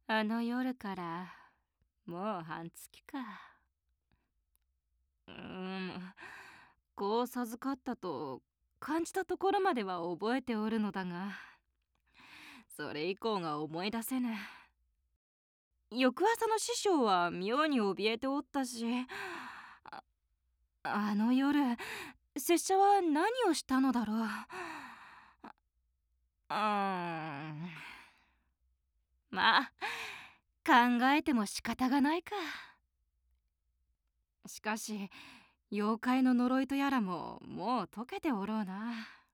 あの夜からもう半月か。うーん、子を授かったと感じたところまでは覚えておるのだが、それ以降が思い出せぬ。翌朝の師匠は妙に怯えておったし、ああの夜拙者は何をしたのだろう。まあ考えても仕方がないか。しかし妖怪の呪いとやらももう解けておろうな。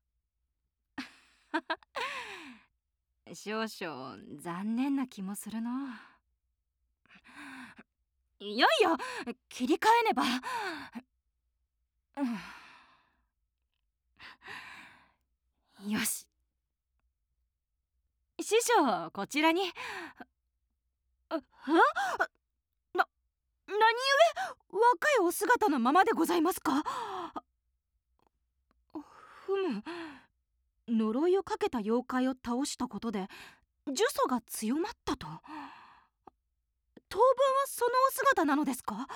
少々残念な気もするの。いやいや、切り替えねば。よし、師匠こちらに。な何故若いお姿のままでございますか。ふむ、呪いをかけた妖怪を倒したことで呪詛が強まったと。当分はそのお姿なのですか。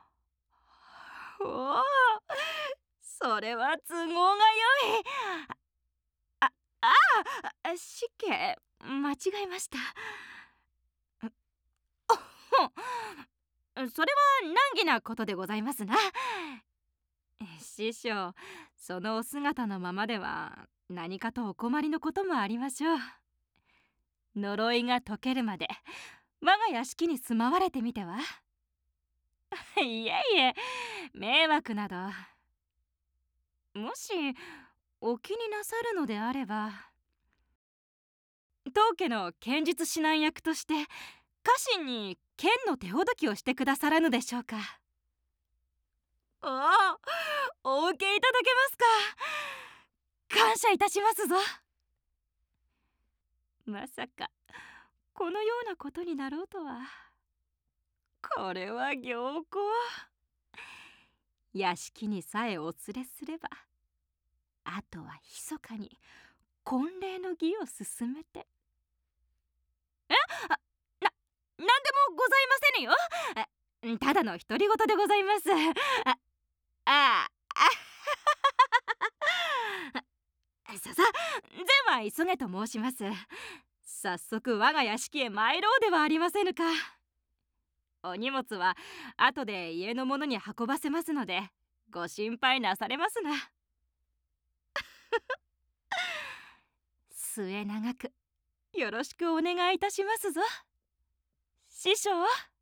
おお、それは都合がよい。あ失敬、間違えました。それは難儀なことでございますな。師匠、そのお姿のままでは何かとお困りのこともありましょう。呪いが解けるまで我が屋敷に住まわれてみては。いえいえ、迷惑など。もしお気になさるのであれば、当家の剣術指南役として家臣に剣の手ほどきをしてくださらぬでしょうか。お受けいただけますか。感謝いたしますぞ。まさかこのようなことになろうとは。これは良好。屋敷にさえお連れすれば、あとは密かに婚礼の儀を進めて。なんでもございませぬよ。ただの独り言でございます。あさ善は急げと申します。早速我が屋敷へ参ろうではありませぬか。お荷物は後で家の者に運ばせますので、ご心配なされますな。末永くよろしくお願いいたしますぞ、師匠。